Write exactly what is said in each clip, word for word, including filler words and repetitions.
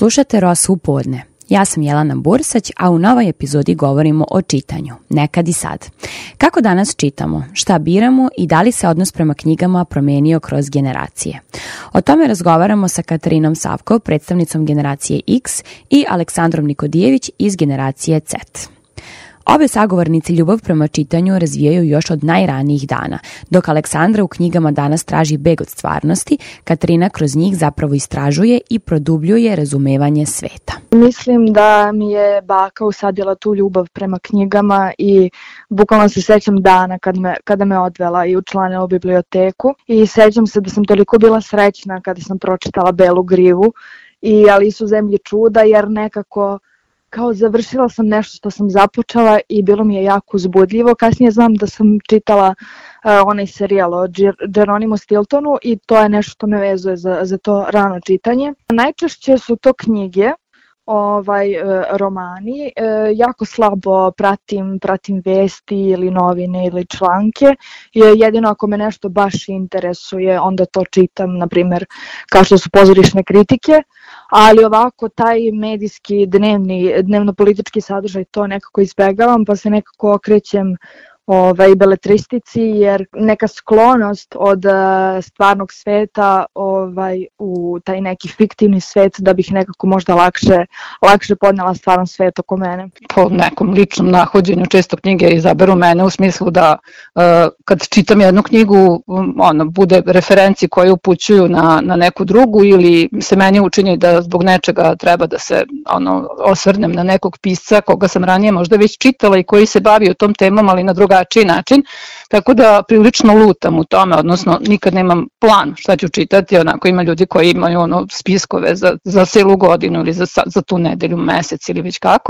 Slušate Rosa u podne. Ja sam Jelena Bursać, a u novoj epizodi govorimo o čitanju, nekad i sad. Kako danas čitamo, šta biramo i da li se odnos prema knjigama promenio kroz generacije? O tome razgovaramo sa Katarinom Savkov, predstavnicom generacije X, i Aleksandrom Nikodijević iz generacije Z. Obe sagovornice ljubav prema čitanju razvijaju još od najranijih dana, dok Aleksandra u knjigama danas traži beg od stvarnosti, Katarina kroz njih zapravo istražuje i produbljuje razumevanje sveta. Mislim da mi je baka usadila tu ljubav prema knjigama i bukvalno se sećam dana kad me, kada me odvela i učlanila u biblioteku i sećam se da sam toliko bila srećna kada sam pročitala Belu grivu i Alisu u zemlji čuda, jer nekako kao završila sam nešto što sam započela i bilo mi je jako uzbudljivo. Kasnije znam da sam čitala uh, onaj serijal o Jeronimu Stiltonu i to je nešto što me vezuje za, za to rano čitanje. Najčešće su to knjige, ovaj romani, jako slabo pratim, pratim vesti ili novine ili članke. Jedino ako me nešto baš interesuje, onda to čitam, na primjer, kao što su pozorišne kritike, ali ovako taj medijski, dnevni, dnevno-politički sadržaj to nekako izbegavam, pa se nekako okrećem ovaj, beletristici, jer neka sklonost od uh, stvarnog sveta ovaj, u taj neki fiktivni svet da bih nekako možda lakše, lakše podnela stvaran svet oko mene. Po nekom ličnom nahođenju često knjige izaberu mene u smislu da uh, kad čitam jednu knjigu um, ono, bude referenci koje upućuju na, na neku drugu ili se meni učini da zbog nečega treba da se ono, osvrnem na nekog pisca koga sam ranije možda već čitala i koji se bavio tom temom, ali na druga drugačiji način, tako da prilično lutam u tome, odnosno nikad nemam plan šta ću čitati, onako ima ljudi koji imaju ono spiskove za, za celu godinu ili za, za tu nedelju, mesec ili već kako.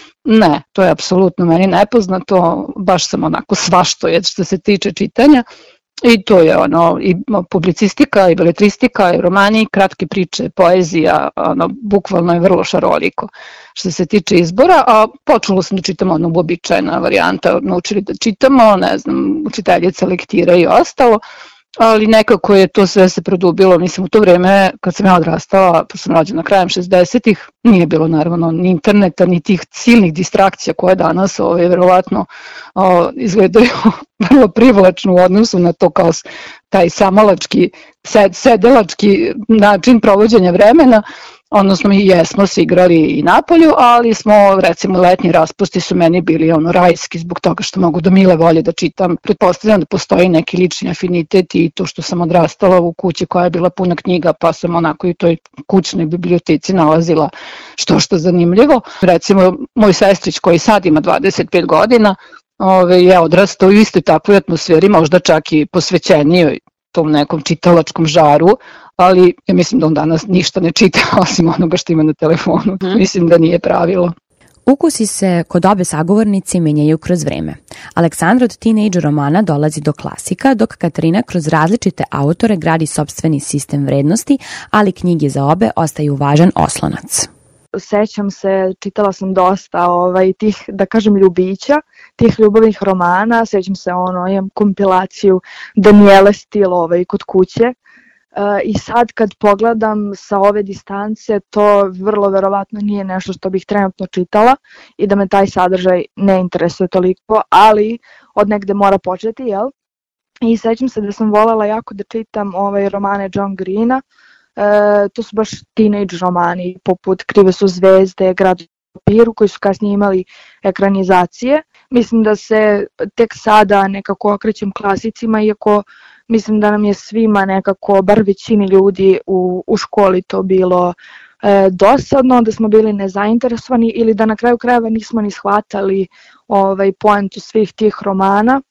Ne, to je apsolutno meni nepoznato, baš sam onako svaštojed što se tiče čitanja. I to je ono, i publicistika, i beletristika, i romani, kratke priče, poezija, ono, bukvalno je vrlo šaroliko što se tiče izbora, a počelo sam da čitam ono uobičajena varijanta, naučili da čitamo, ne znam, učiteljica lektira i ostalo, ali nekako je to sve se produbilo, mislim u to vreme kad sam ja odrastala, pošto sam rađena krajem šezdesetih, nije bilo naravno ni interneta, ni tih silnih distrakcija koje danas ove, verovatno o, izgledaju vrlo privlačno u odnosu na to kao taj samalački, sed, sedelački način provođenja vremena. Odnosno mi jesmo se igrali i napolju, ali smo recimo letnji raspusti su meni bili ono rajski zbog toga što mogu do mile volje da čitam. Pretpostavljam da postoji neki lični afinitet i to što sam odrastala u kući koja je bila puna knjiga, pa sam onako i u toj kućnoj biblioteci nalazila što što zanimljivo. Recimo moj sestrić koji sad ima dvadeset pet godina ove, je odrastao u istoj takvoj atmosferi, možda čak i posvećenijoj tom nekom čitalačkom žaru, ali ja mislim da on danas ništa ne čita osim onoga što ima na telefonu. Hmm. Mislim da nije pravilo. Ukusi se kod obe sagovornice menjaju kroz vreme. Aleksandra od teenage romana dolazi do klasika, dok Katarina kroz različite autore gradi sopstveni sistem vrednosti, ali knjige za obe ostaju važan oslonac. Sećam se, čitala sam dosta ovaj, tih, da kažem, ljubića, tih ljubavnih romana, sećam se ono, imam kompilaciju Daniele Stil ovaj, kod kuće. Uh, I sad kad pogledam sa ove distance, to vrlo verovatno nije nešto što bih trenutno čitala i da me taj sadržaj ne interesuje toliko, ali od negde mora početi, jel? I sećam se da sam voljela jako da čitam ovaj romane John Greena. E, to su baš teenage romani poput Krive su zvezde, Grad u papiru, koji su kasnije imali ekranizacije. Mislim da se tek sada nekako okrećem klasicima, iako mislim da nam je svima nekako, bar većini ljudi u, u školi to bilo e, dosadno, da smo bili nezainteresovani ili da na kraju krajeva nismo ni shvatali ovaj, poentu svih tih romana.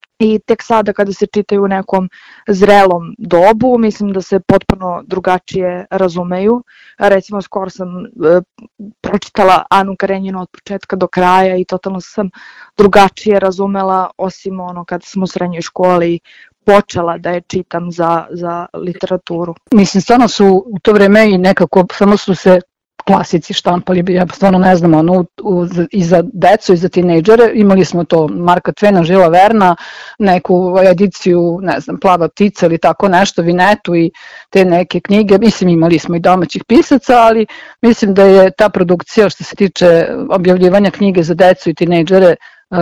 I tek sada kada se čitaju u nekom zrelom dobu, mislim da se potpuno drugačije razumeju. Recimo, skoro sam e, pročitala Anu Karenjinu od početka do kraja i totalno sam drugačije razumela, osim ono kada sam u srednjoj školi počela da je čitam za, za literaturu. Mislim, stvarno su u to vreme i nekako samo su se klasici štampali, ja stvarno ne znam, ono, u, u, i za decu i za tinejdžere, imali smo to Marka Tvena, Žila Verna, neku ediciju, ne znam, Plava ptica ili tako nešto, Vinetu i te neke knjige, mislim imali smo i domaćih pisaca, ali mislim da je ta produkcija što se tiče objavljivanja knjige za decu i tinejdžere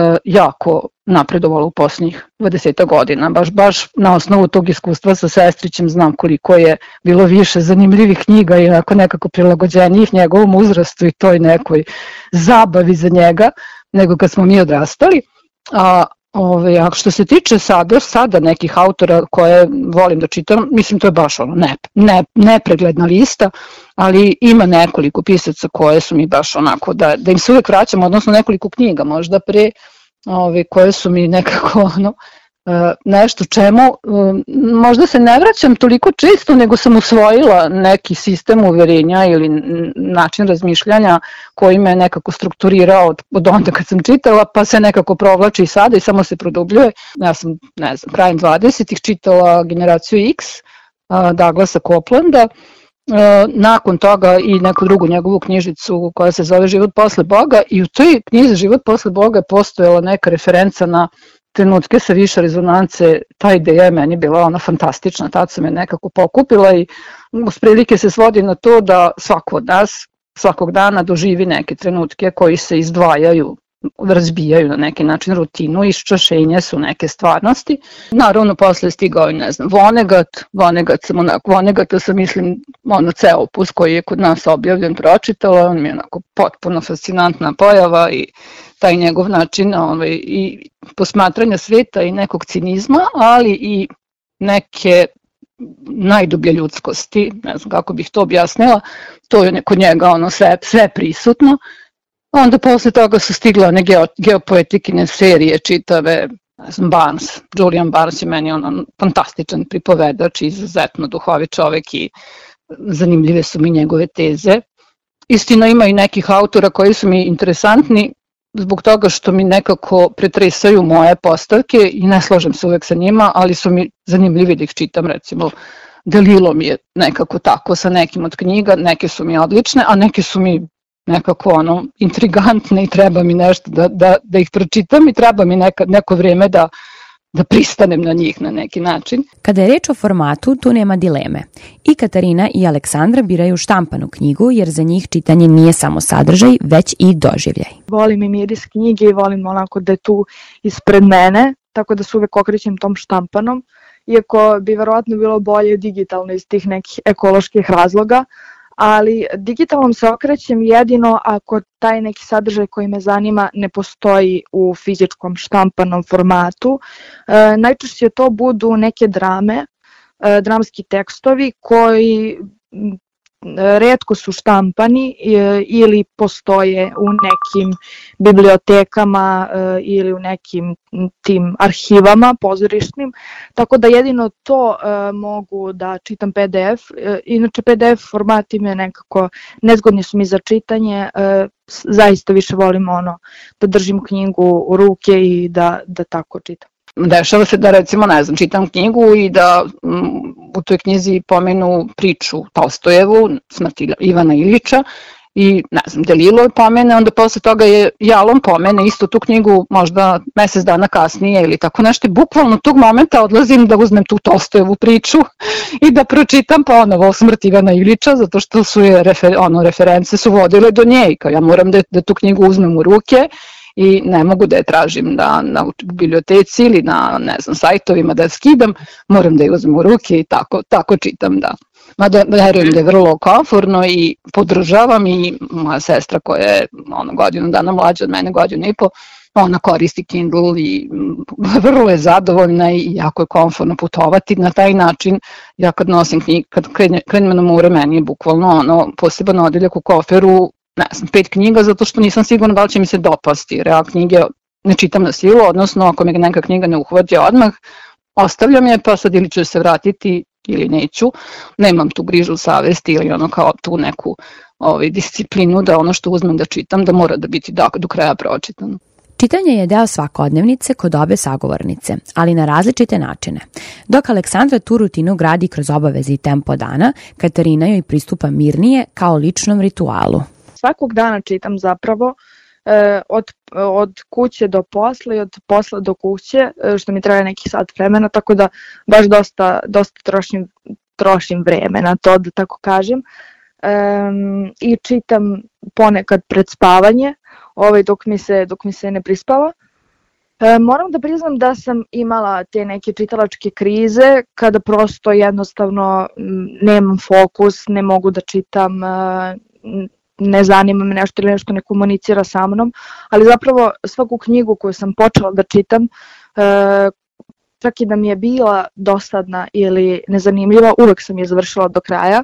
jako napredovala u posljednjih dvadeset godina. Baš, baš na osnovu tog iskustva sa sestrićem znam koliko je bilo više zanimljivih knjiga i onako nekako prilagođenijih njegovom uzrastu i toj nekoj zabavi za njega nego kad smo mi odrastali. A, ove, a što se tiče sada, sada nekih autora koje volim da čitam, mislim to je baš ono ne, ne, nepregledna lista, ali ima nekoliko pisaca koje su mi baš onako da, da im se uvek vraćam, odnosno nekoliko knjiga možda pre, ove, koje su mi nekako ono, nešto čemu možda se ne vraćam toliko često, nego sam usvojila neki sistem uverenja ili način razmišljanja koji me nekako strukturirao od, od onda kad sam čitala, pa se nekako provlači i sada i samo se produbljuje. Ja sam, ne znam, krajem dvadesetih čitala Generaciju X Douglasa Coplanda, nakon toga i neku drugu njegovu knjižicu koja se zove Život posle Boga i u toj knjizi Život posle Boga je postojala neka referenca na trenutke sa više rezonance. Ta ideja je meni bila ona fantastična, tad sam je nekako pokupila i uz prilike se svodi na to da svako od nas svakog dana doživi neke trenutke koji se izdvajaju, razbijaju na neki način rutinu, iščašenje su neke stvarnosti. Naravno, posle je stigao i ne znam, Vonnegut, Vonnegut sam onako, Vonnegutta sam mislim ono ceo opus koji je kod nas objavljen pročitala, on mi je onako potpuno fascinantna pojava i taj njegov način ovaj, i posmatranja sveta i nekog cinizma, ali i neke najdublje ljudskosti, ne znam kako bih to objasnila, to je kod njega ono sve, sve prisutno. Onda posle toga su stigle one geo, geopoetikine serije čitave, ne znam, Barnes, Julian Barnes je meni on, on fantastičan pripovedač, izuzetno duhovit čovek i zanimljive su mi njegove teze. Istina, ima i nekih autora koji su mi interesantni zbog toga što mi nekako pretresaju moje postavke i ne slažem se uvek sa njima, ali su mi zanimljivi da ih čitam, recimo Delilo mi je nekako tako sa nekim od knjiga, neke su mi odlične, a neke su mi nekako ono intrigantne i treba mi nešto da, da, da ih pročitam i treba mi neka, neko vrijeme da, da pristanem na njih na neki način. Kada je reč o formatu, tu nema dileme. I Katarina i Aleksandra biraju štampanu knjigu jer za njih čitanje nije samo sadržaj, već i doživljaj. Volim i miris knjige i volim onako da je tu ispred mene, tako da se uvek okrećem tom štampanom, iako bi verovatno bilo bolje digitalno iz tih nekih ekoloških razloga, ali digitalnom se okrećem jedino ako taj neki sadržaj koji me zanima ne postoji u fizičkom štampanom formatu. E, najčešće to budu neke drame, e, dramski tekstovi koji retko su štampani e, ili postoje u nekim bibliotekama e, ili u nekim tim arhivama pozorišnim, tako da jedino to e, mogu da čitam P D F. E, inače P D F formati me nekako nezgodni su mi za čitanje, e, zaista više volim ono da držim knjigu u ruke i da, da tako čitam. Dešava se da recimo, ne znam, čitam knjigu i da m, u toj knjizi pomenu priču Tolstojevu, Smrt Ivana Ilića i ne znam, Delilo je pomene, onda posle toga je Jalom pomene isto tu knjigu možda mesec dana kasnije ili tako nešto. Bukvalno tog momenta odlazim da uzmem tu Tolstojevu priču i da pročitam ponovo Smrt Ivana Ilića, zato što su je refer, ono, reference su vodile do nje i kao ja moram da, da tu knjigu uzmem u ruke i ne mogu da je tražim da, na biblioteci ili na ne znam, sajtovima da je skidam, moram da je uzmem u ruke i tako, tako čitam, da. Mada verujem da je vrlo komforno i podržavam i moja sestra koja je ono, godinu dana mlađa od mene, godinu i po, ona koristi Kindle i vrlo je zadovoljna i jako je komforno putovati na taj način. Ja kad nosim knjig, kad krenem na more, meni je bukvalno ono, poseban odeljak u koferu, ne znam, pet knjiga, zato što nisam sigurna da li će mi se dopasti, jer ja knjige ne čitam na silu, odnosno ako me neka knjiga ne uhvati odmah, ostavljam je, pa sad ili ću se vratiti ili neću, nemam tu grižu savesti ili ono kao tu neku ovaj, disciplinu da ono što uzmem da čitam da mora da biti do, do kraja pročitano. Čitanje je deo svakodnevnice kod obe sagovornice, ali na različite načine. Dok Aleksandra tu rutinu gradi kroz obaveze i tempo dana, Katarina joj pristupa mirnije kao ličnom ritualu. Svakog dana čitam zapravo, e, od, od kuće do posla i od posla do kuće, što mi traje neki sat vremena, tako da baš dosta, dosta trošim, trošim vreme na to, da tako kažem. Um, I čitam ponekad pred spavanje, ovaj, dok, mi se, dok mi se ne prispava. E, moram da priznam da sam imala te neke čitalačke krize kada prosto jednostavno nemam fokus, ne mogu da čitam, ne zanima me nešto ili nešto ne komunicira sa mnom, ali zapravo svaku knjigu koju sam počela da čitam, e, čak i da mi je bila dosadna ili nezanimljiva, uvek sam je završila do kraja.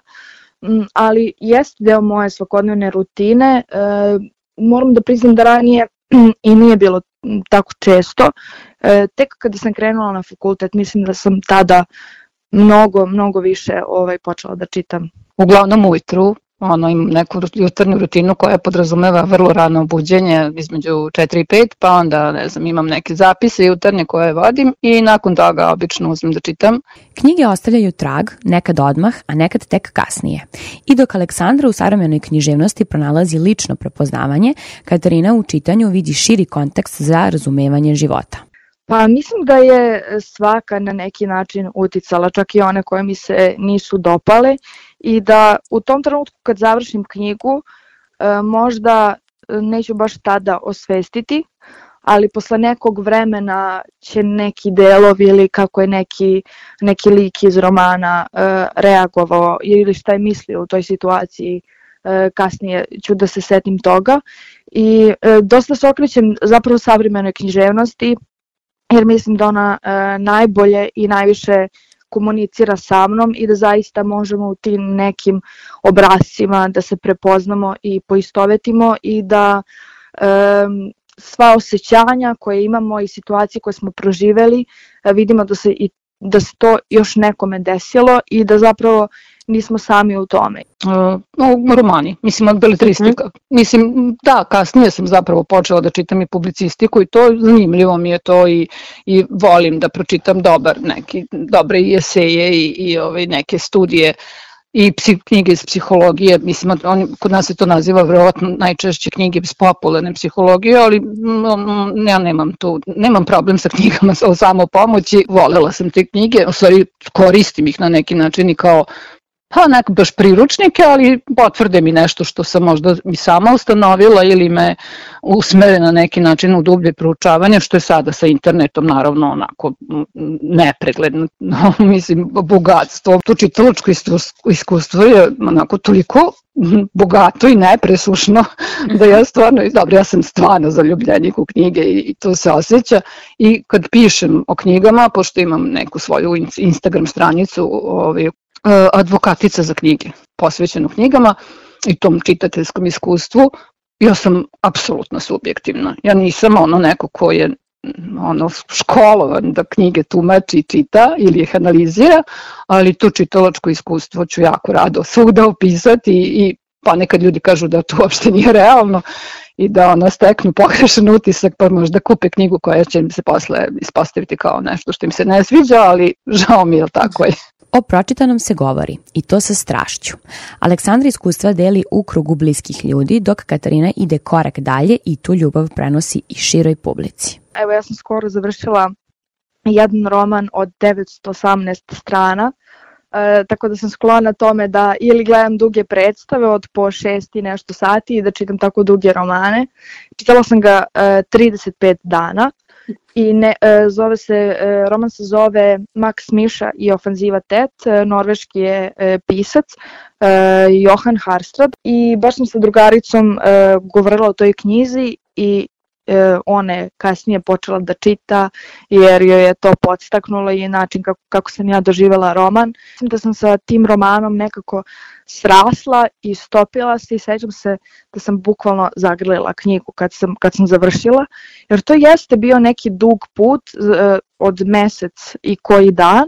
Ali jeste deo moje svakodnevne rutine. E, moram da priznam da ranije i nije bilo tako često. E, tek kada sam krenula na fakultet, mislim da sam tada mnogo, mnogo više ovaj, počela da čitam. Uglavnom ujutru, ono, imam neku jutarnju rutinu koja podrazumeva vrlo rano buđenje između četiri i pet, pa onda, ne znam, imam neke zapise jutarnje koje vodim i nakon toga obično uzmem da čitam. Knjige ostavljaju trag, nekad odmah, a nekad tek kasnije. I dok Aleksandra u savremenoj književnosti pronalazi lično prepoznavanje, Katarina u čitanju vidi širi kontekst za razumevanje života. Pa mislim da je svaka na neki način uticala, čak i one koje mi se nisu dopale, i da u tom trenutku kad završim knjigu možda neću baš tada osvestiti, ali posle nekog vremena će neki delovi ili kako je neki, neki lik iz romana reagovao ili šta je mislio u toj situaciji, kasnije ću da se setim toga. I dosta se okrećem zapravo savremenoj književnosti, jer mislim da ona e, najbolje i najviše komunicira sa mnom i da zaista možemo u tim nekim obrascima da se prepoznamo i poistovetimo i da e, sva osjećanja koje imamo i situacije koje smo proživeli e, vidimo da se, i, da se to još nekome desilo i da zapravo nismo sami u tome. Uh, romani, mislim od beletristika. Mm-hmm. Mislim, da, kasnije sam zapravo počela da čitam i publicistiku i to zanimljivo mi je to i, i volim da pročitam dobar, neki, dobre i eseje i, i ove, neke studije i psi, knjige iz psihologije. Mislim, on, kod nas se to naziva vjerojatno najčešće knjige iz popularne psihologije, ali mm, ja nemam tu, nemam problem sa knjigama o samopomoći, volela sam te knjige, u stvari koristim ih na neki način i kao pa nek baš priručnike, ali potvrde mi nešto što sam možda i sama ustanovila ili me usmere na neki način u dublje proučavanje, što je sada sa internetom naravno onako nepregledno, mislim, bogatstvo. To čitalačko iskustvo je onako toliko bogato i nepresušno da ja stvarno, dobro, ja sam stvarno zaljubljenik u knjige i to se osjeća i kad pišem o knjigama, pošto imam neku svoju Instagram stranicu, ovaj, advokatica za knjige, posvećenu knjigama i tom čitateljskom iskustvu, ja sam apsolutno subjektivna. Ja nisam ono neko ko je ono školovan da knjige tumači i čita ili ih analizira, ali to čitalačko iskustvo ću jako rado svugda opisati i ponekad ljudi kažu da to uopšte nije realno i da ono steknu pogrešan utisak pa možda kupe knjigu koja će im se posle ispostaviti kao nešto što im se ne sviđa, ali žao mi je, tako je. O pročitanom se govori, i to sa strašću. Aleksandra iskustva deli u krugu bliskih ljudi, dok Katarina ide korak dalje i tu ljubav prenosi i široj publici. Evo, ja sam skoro završila jedan roman od devetsto osamnaest strana, e, tako da sam sklona tome da ili gledam duge predstave od po šest i nešto sati i da čitam tako duge romane. Čitala sam ga e, trideset pet dana. I ne, e, zove se, e, roman se zove Max Miša i ofanziva Tet, e, norveški je e, pisac e, Johan Harstrad i baš sam sa drugaricom e, govorila o toj knjizi i e, ona je kasnije počela da čita jer joj je to podstaknulo i način kako, kako sam ja doživjela roman. Mislim da sam sa tim romanom nekako srasla i stopila se i sećam se da sam bukvalno zagrlila knjigu kad sam, kad sam završila, jer to jeste bio neki dug put e, od mesec i koji dan.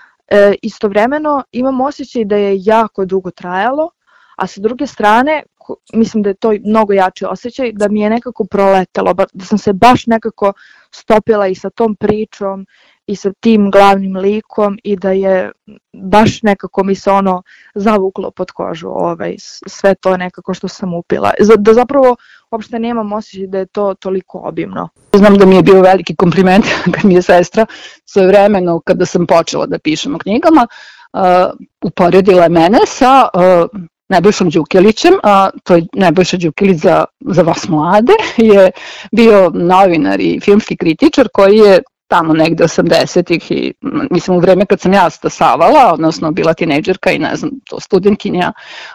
E, istovremeno imam osjećaj da je jako dugo trajalo, a sa druge strane nekako, mislim da je to mnogo jači osjećaj, da mi je nekako proletelo, da sam se baš nekako stopila i sa tom pričom i sa tim glavnim likom i da je baš nekako mi se ono zavuklo pod kožu, ovaj, sve to nekako što sam upila. Da zapravo uopšte nemam osjećaj da je to toliko obimno. Znam da mi je bio veliki kompliment kad mi je sestra svojevremeno kada sam počela da pišem o knjigama, uh, uporedila mene sa uh, Nebojšom Đukilićem, a to je Nebojša Đukilić za, za vas mlade, je bio novinar i filmski kritičar koji je tamo negde osamdesetih i mislim u vreme kad sam ja stasavala, odnosno bila tinejdžerka i ne znam, to studentkinja,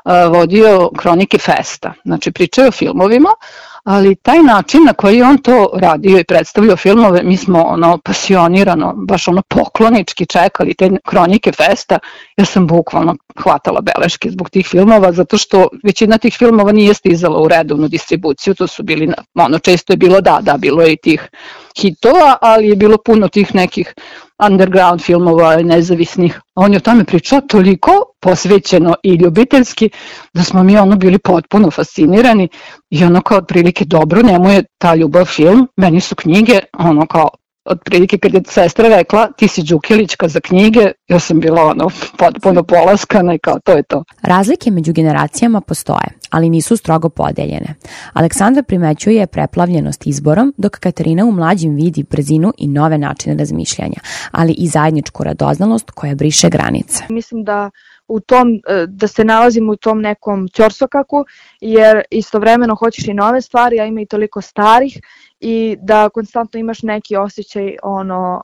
vodio Kronike festa. Znači pričaju o filmovima, ali taj način na koji on to radio i predstavljao filmove, mi smo ono pasionirano, baš ono poklonički čekali te Kronike festa. Ja sam bukvalno hvatala beleške zbog tih filmova, zato što većina tih filmova nije stizala u redovnu distribuciju, to su bili, ono često je bilo da, da, bilo je i tih hitova, ali je bilo puno tih nekih underground filmova, nezavisnih. On je o tome pričao toliko posvećeno i ljubiteljski da smo mi ono bili potpuno fascinirani i ono kao otprilike dobro, njemu je ta ljubav film, meni su knjige, ono kao otprilike kad je sestra rekla ti si Đukilićka za knjige, ja sam bila ono potpuno polaskana i kao to je to. Razlike među generacijama postoje, ali nisu strogo podeljene. Aleksandra primećuje preplavljenost izborom, dok Katarina u mlađim vidi brzinu i nove načine razmišljanja, ali i zajedničku radoznalost koja briše granice. Mislim da u tom, da se nalazim u tom nekom ćorsokaku, jer istovremeno hoćeš i nove stvari, a ima i toliko starih i da konstantno imaš neki osjećaj, ono,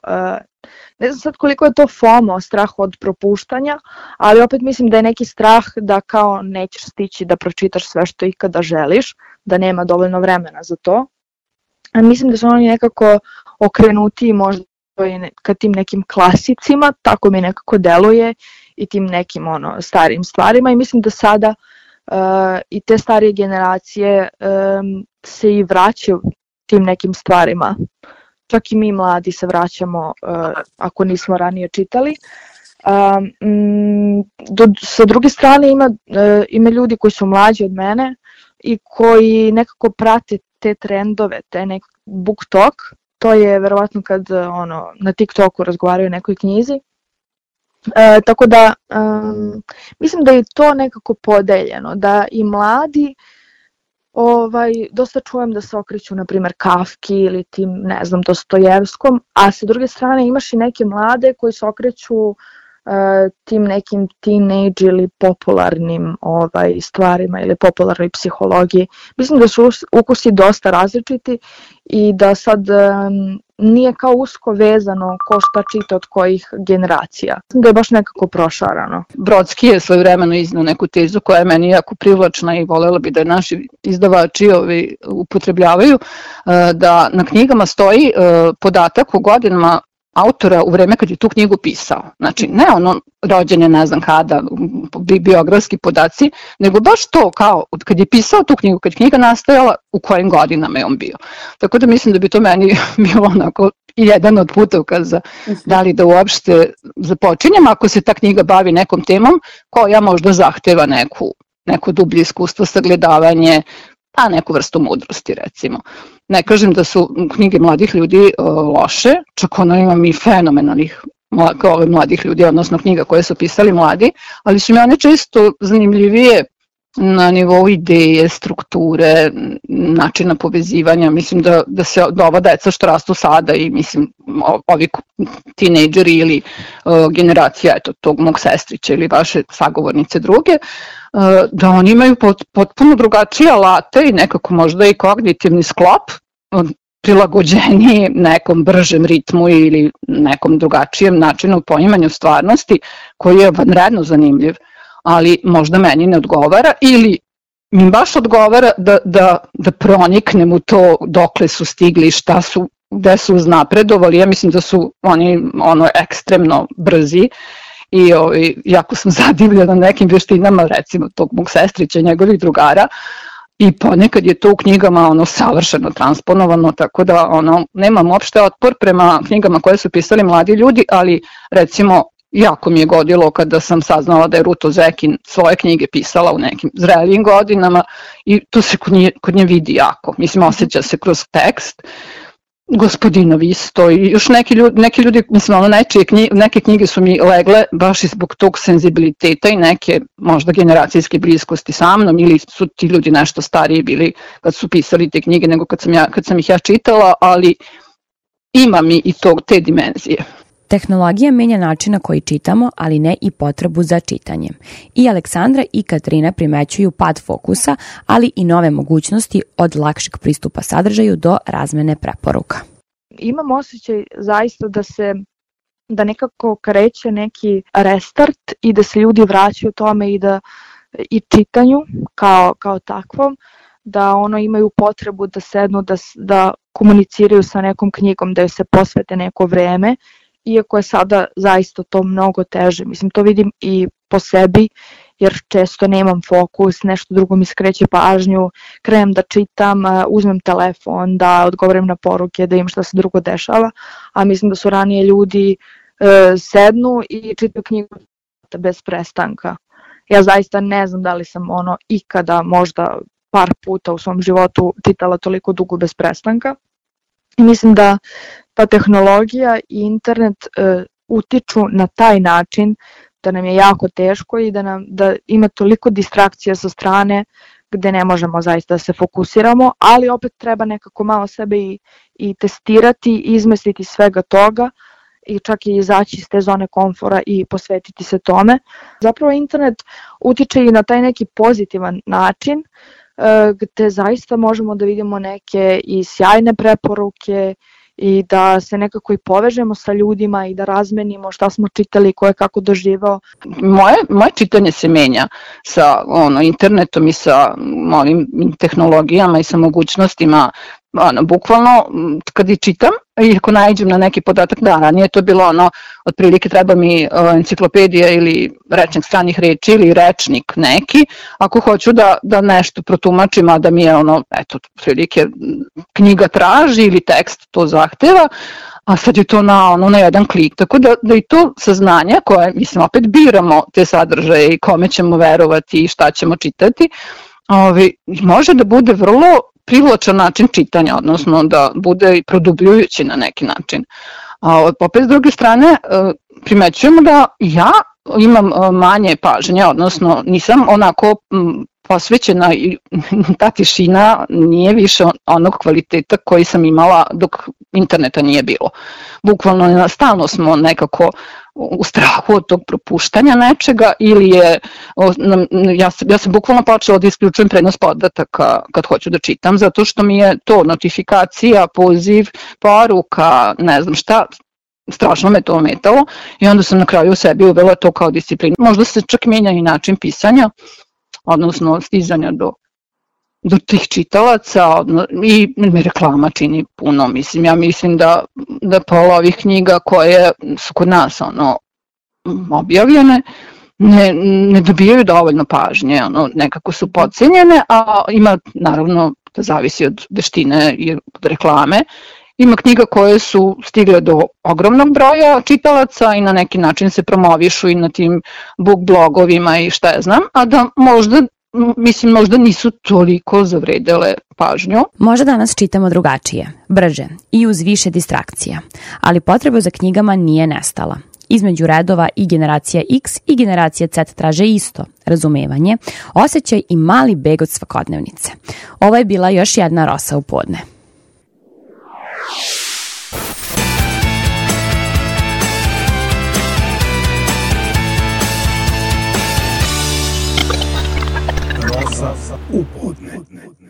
ne znam sad koliko je to FOMO, strah od propuštanja, ali opet mislim da je neki strah da kao nećeš stići da pročitaš sve što ikada želiš, da nema dovoljno vremena za to. A mislim da su oni nekako okrenuti možda ka tim nekim klasicima, tako mi nekako deluje, i tim nekim ono starijim stvarima i mislim da sada uh, i te starije generacije um, se i vraćaju tim nekim stvarima. Čak i mi mladi se vraćamo uh, ako nismo ranije čitali. Um, do, sa druge strane ima, uh, ima ljudi koji su mlađi od mene i koji nekako prate te trendove, te nek BookTok. To je verovatno kad ono, na TikToku razgovaraju o nekoj knjizi. E, tako da um, mislim da je to nekako podeljeno, da i mladi ovaj, dosta čujem da se okreću na primjer Kafki ili tim ne znam Dostojevskom, a sa druge strane imaš i neke mlade koji se okreću uh, tim nekim teenage ili popularnim ovaj, stvarima ili popularnoj psihologiji. Mislim da su ukusi dosta različiti i da sad um, nije kao usko vezano ko šta čita od kojih generacija. Da je baš nekako prošarano. Brodski je svojevremeno iznao neku tezu koja je meni jako privlačna i volela bi da je naši izdavači ovi upotrebljavaju, da na knjigama stoji podatak o godinama autora u vreme kad je tu knjigu pisao. Znači, ne ono rođenje ne znam kada, bi, biografski podaci, nego baš to kao kad je pisao tu knjigu, kad je knjiga nastajala, u kojim godinama je on bio. Tako da mislim da bi to meni bilo onako jedan od putokaza da li da uopšte započinjem ako se ta knjiga bavi nekom temom koja možda zahteva neku, neko dublje iskustvo, sagledavanje, pa neku vrstu mudrosti recimo. Ne kažem da su knjige mladih ljudi uh, loše, čak ono imam i fenomenalnih mla, mladih ljudi, odnosno knjiga koje su pisali mladi, ali su mi one često zanimljivije na nivou ideje, strukture, načina povezivanja. Mislim da, da se da ova deca što rastu sada i mislim ovi tinejdžeri ili uh, generacija eto, tog mog sestrića ili vaše sagovornice druge, uh, da oni imaju pot, potpuno drugačije alate i nekako možda i kognitivni sklop, uh, prilagođeniji nekom bržem ritmu ili nekom drugačijem načinu poimanju stvarnosti koji je vanredno zanimljiv, ali možda meni ne odgovara ili mi baš odgovara da, da, da proniknem u to dokle su stigli, šta su, gde su uznapredovali. Ja mislim da su oni ono ekstremno brzi i ovaj, jako sam zadivljena nekim vještinama recimo tog mog sestrića i njegovih drugara i ponekad je to u knjigama ono savršeno transponovano, tako da ono nemam uopšte otpor prema knjigama koje su pisali mladi ljudi, ali recimo jako mi je godilo kada sam saznala da je Ruto Zekin svoje knjige pisala u nekim zrelijim godinama i to se kod nje, kod nje vidi jako. Mislim, osjeća se kroz tekst. Gospodinov isto i još neki ljudi, neki ljudi mislim, ono nečije knjige, neke knjige su mi legle baš i zbog tog senzibiliteta i neke možda generacijske bliskosti sa mnom ili su ti ljudi nešto stariji bili kad su pisali te knjige nego kad sam, ja, kad sam ih ja čitala, ali ima mi i tog, te dimenzije. Tehnologija menja način na koji čitamo, ali ne i potrebu za čitanjem. I Aleksandra i Katarina primećuju pad fokusa, ali i nove mogućnosti od lakšeg pristupa sadržaju do razmene preporuka. Imam osjećaj zaista da se da nekako kreće neki restart i da se ljudi vraćaju tome i da i čitanju kao, kao takvom, da ono imaju potrebu da sednu, da, da komuniciraju sa nekom knjigom, da joj se posvete neko vreme, iako je sada zaista to mnogo teže. Mislim, to vidim i po sebi, jer često nemam fokus, nešto drugo mi skreće pažnju, krenem da čitam, uzmem telefon, da odgovorim na poruke, da im šta se drugo dešava, a mislim da su ranije ljudi e, sednu i čitaju knjigu bez prestanka. Ja zaista ne znam da li sam ono ikada, možda par puta u svom životu čitala toliko dugo bez prestanka. I mislim da ta tehnologija i internet e, utiču na taj način da nam je jako teško i da, nam, da ima toliko distrakcija sa strane gde ne možemo zaista da se fokusiramo, ali opet treba nekako malo sebe i, i testirati, izmestiti svega toga i čak i izaći iz te zone komfora i posvetiti se tome. Zapravo internet utiče i na taj neki pozitivan način gde zaista možemo da vidimo neke i sjajne preporuke i da se nekako i povežemo sa ljudima i da razmenimo šta smo čitali, ko je kako doživao. Moje, moje čitanje se menja sa ono, internetom i sa ovim tehnologijama i sa mogućnostima. Ono, bukvalno, kad i čitam, i ako nađem na neki podatak, da, ranije to bilo ono, otprilike treba mi uh, enciklopedija ili rečnik stranih reči ili rečnik neki, ako hoću da, da nešto protumačim, a da mi je ono, eto, otprilike knjiga traži ili tekst to zahteva, a sad je to na, ono, na jedan klik, tako da, da i to saznanje koje, mislim, opet biramo te sadržaje i kome ćemo verovati i šta ćemo čitati, ovi, može da bude vrlo privlačan način čitanja, odnosno da bude i produbljujući na neki način. A opet s druge strane primećujemo da ja imam manje pažnje, odnosno nisam onako posvećena i ta tišina nije više onog kvaliteta koji sam imala dok interneta nije bilo. Bukvalno stalno smo nekako u strahu od tog propuštanja nečega ili je, ja sam, ja sam bukvalno počela da isključujem prenos podataka kad hoću da čitam, zato što mi je to notifikacija, poziv, poruka, ne znam šta, strašno me to ometalo i onda sam na kraju u sebi uvela to kao disciplinu. Možda se čak menja i način pisanja, odnosno stizanja do, do tih čitalaca odno, i mi reklama čini puno. Mislim, ja mislim da, da pola ovih knjiga koje su kod nas ono, objavljene ne, ne dobijaju dovoljno pažnje, ono, nekako su podcenjene, a ima naravno, da zavisi od veštine i od reklame. Ima knjiga koje su stigle do ogromnog broja čitalaca i na neki način se promovišu i na tim book blogovima i šta ja znam, a da možda, mislim, možda nisu toliko zavredele pažnju. Možda danas čitamo drugačije, brže i uz više distrakcija, ali potreba za knjigama nije nestala. Između redova i generacija X i generacija Z traže isto, razumevanje, osjećaj i mali beg od svakodnevnice. Ovo je bila još jedna Rosa u podne. Rosa u podne.